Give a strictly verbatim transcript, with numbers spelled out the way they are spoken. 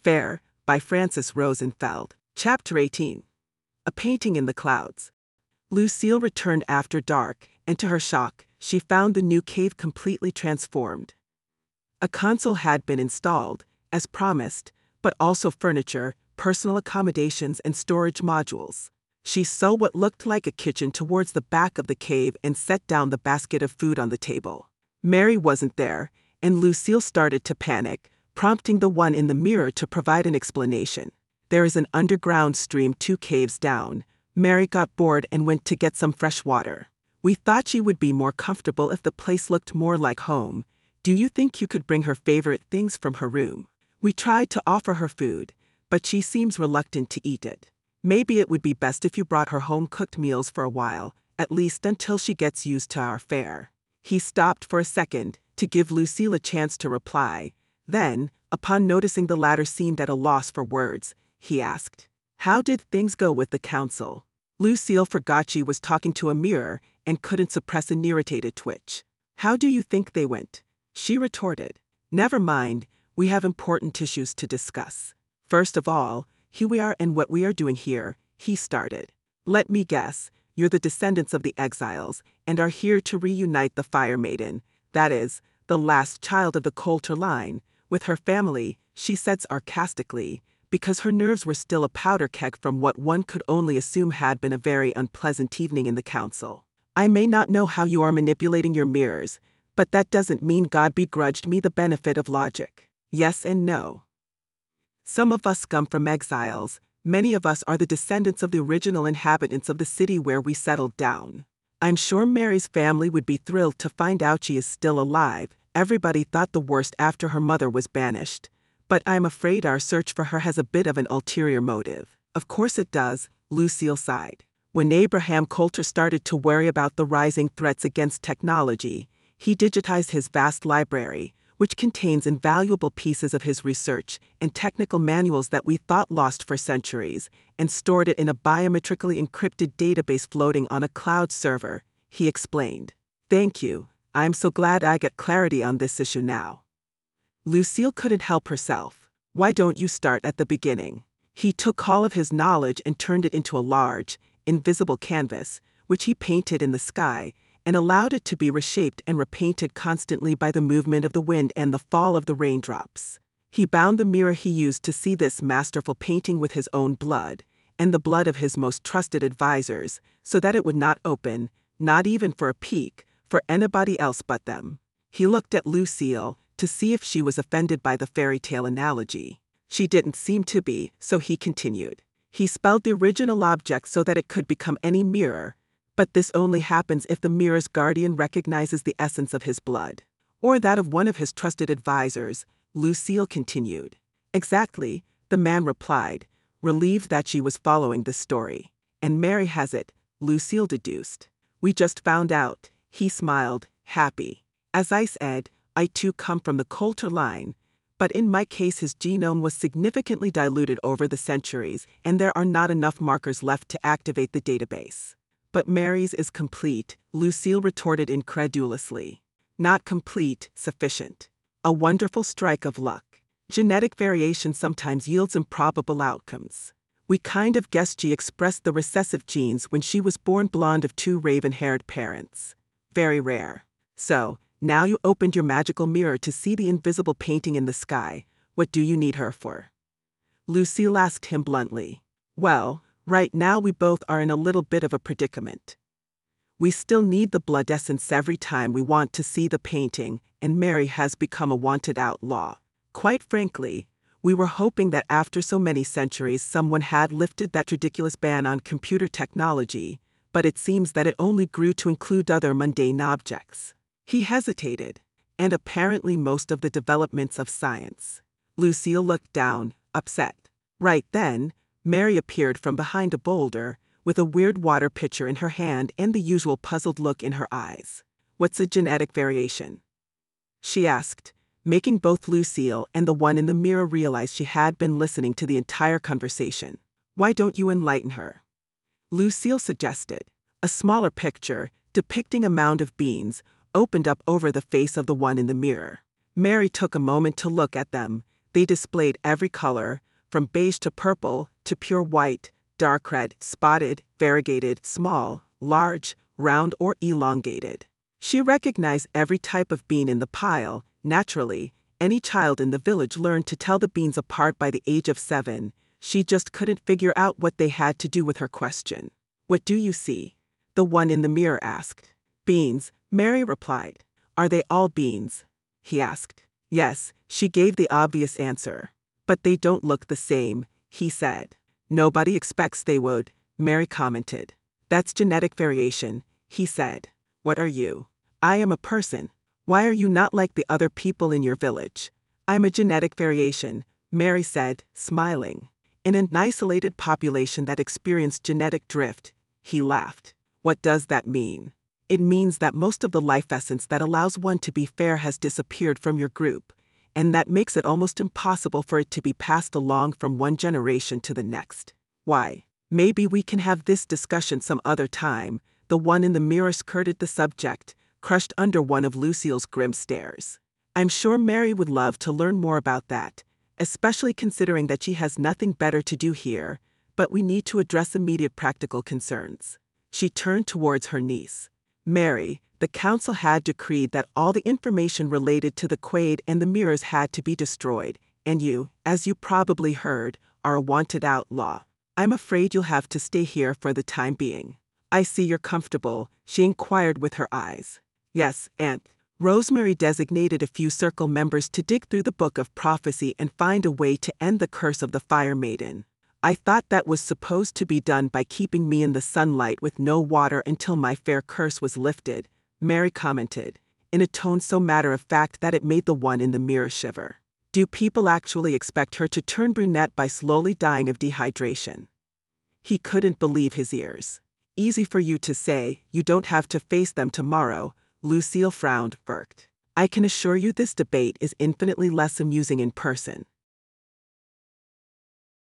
Fair, by Frances Rosenfeld. Chapter eighteen. A Painting in the Clouds. Lucille returned after dark, and to her shock, she found the new cave completely transformed. A console had been installed, as promised, but also furniture, personal accommodations and storage modules. She saw what looked like a kitchen towards the back of the cave and set down the basket of food on the table. Mary wasn't there, and Lucille started to panic, prompting the one in the mirror to provide an explanation. There is an underground stream two caves down. Mary got bored and went to get some fresh water. We thought she would be more comfortable if the place looked more like home. Do you think you could bring her favorite things from her room? We tried to offer her food, but she seems reluctant to eat it. Maybe it would be best if you brought her home-cooked meals for a while, at least until she gets used to our fare. He stopped for a second, to give Lucille a chance to reply. Then, upon noticing the latter seemed at a loss for words, he asked, "How did things go with the council?" Lucille forgot she was talking to a mirror and couldn't suppress an irritated twitch. "How do you think they went?" she retorted. "Never mind, we have important issues to discuss. First of all, here we are and what we are doing here," he started. "Let me guess, you're the descendants of the exiles, and are here to reunite the Fire Maiden, that is, the last child of the Coulter line, with her family," she said sarcastically, because her nerves were still a powder keg from what one could only assume had been a very unpleasant evening in the council. "I may not know how you are manipulating your mirrors, but that doesn't mean God begrudged me the benefit of logic. Yes and no. Some of us come from exiles, many of us are the descendants of the original inhabitants of the city where we settled down. I'm sure Mary's family would be thrilled to find out she is still alive. Everybody thought the worst after her mother was banished. But I'm afraid our search for her has a bit of an ulterior motive." "Of course it does," Lucille sighed. When Abraham Coulter started to worry about the rising threats against technology, he digitized his vast library, which contains invaluable pieces of his research and technical manuals that we thought lost for centuries, and stored it in a biometrically encrypted database floating on a cloud server, he explained. "Thank you, I'm so glad I get clarity on this issue now." Lucille couldn't help herself. "Why don't you start at the beginning?" He took all of his knowledge and turned it into a large, invisible canvas, which he painted in the sky, and allowed it to be reshaped and repainted constantly by the movement of the wind and the fall of the raindrops. He bound the mirror he used to see this masterful painting with his own blood, and the blood of his most trusted advisors, so that it would not open, not even for a peek, for anybody else but them. He looked at Lucille, to see if she was offended by the fairy tale analogy. She didn't seem to be, so he continued. He spelled the original object so that it could become any mirror, but this only happens if the mirror's guardian recognizes the essence of his blood. Or that of one of his trusted advisors, Lucille continued. "Exactly," the man replied, relieved that she was following the story. "And Mary has it," Lucille deduced. "We just found out," he smiled, happy. "As I said, I too come from the Coulter line, but in my case his genome was significantly diluted over the centuries, and there are not enough markers left to activate the database." "But Mary's is complete," Lucille retorted incredulously. "Not complete, sufficient. A wonderful strike of luck. Genetic variation sometimes yields improbable outcomes. We kind of guessed she expressed the recessive genes when she was born blonde of two raven-haired parents. Very rare. So, now you opened your magical mirror to see the invisible painting in the sky. What do you need her for?" Lucille asked him bluntly. "Well, right now we both are in a little bit of a predicament. We still need the blood essence every time we want to see the painting, and Mary has become a wanted outlaw. Quite frankly, we were hoping that after so many centuries someone had lifted that ridiculous ban on computer technology, but it seems that it only grew to include other mundane objects." He hesitated, "and apparently most of the developments of science." Lucille looked down, upset. Right then, Mary appeared from behind a boulder, with a weird water pitcher in her hand and the usual puzzled look in her eyes. "What's a genetic variation?" she asked, making both Lucille and the one in the mirror realize she had been listening to the entire conversation. "Why don't you enlighten her?" Lucille suggested. A smaller picture, depicting a mound of beans, opened up over the face of the one in the mirror. Mary took a moment to look at them, They displayed every color, from beige to purple, to pure white, dark red, spotted, variegated, small, large, round or elongated. She recognized every type of bean in the pile. Naturally, any child in the village learned to tell the beans apart by the age of seven. She just couldn't figure out what they had to do with her question. "What do you see?" the one in the mirror asked. "Beans," Mary replied. "Are they all beans?" he asked. "Yes," she gave the obvious answer. "But they don't look the same," he said. "Nobody expects they would," Mary commented. "That's genetic variation," he said. "What are you?" "I am a person. Why are you not like the other people in your village?" "I'm a genetic variation," Mary said, smiling. "In an isolated population that experienced genetic drift," he laughed. "What does that mean?" "It means that most of the life essence that allows one to be fair has disappeared from your group, and that makes it almost impossible for it to be passed along from one generation to the next." "Why? Maybe we can have this discussion some other time," the one in the mirror skirted the subject, crushed under one of Lucille's grim stares. "I'm sure Mary would love to learn more about that, especially considering that she has nothing better to do here, but we need to address immediate practical concerns." She turned towards her niece. "Mary, the council had decreed that all the information related to the Quaid and the mirrors had to be destroyed, and you, as you probably heard, are a wanted outlaw. I'm afraid you'll have to stay here for the time being." "I see you're comfortable," she inquired with her eyes. "Yes, Aunt." Rosemary designated a few circle members to dig through the book of prophecy and find a way to end the curse of the Fire Maiden. "I thought that was supposed to be done by keeping me in the sunlight with no water until my fair curse was lifted," Mary commented, in a tone so matter-of-fact that it made the one in the mirror shiver. "Do people actually expect her to turn brunette by slowly dying of dehydration?" He couldn't believe his ears. "Easy for you to say, you don't have to face them tomorrow," Lucille frowned, irked. "I can assure you this debate is infinitely less amusing in person."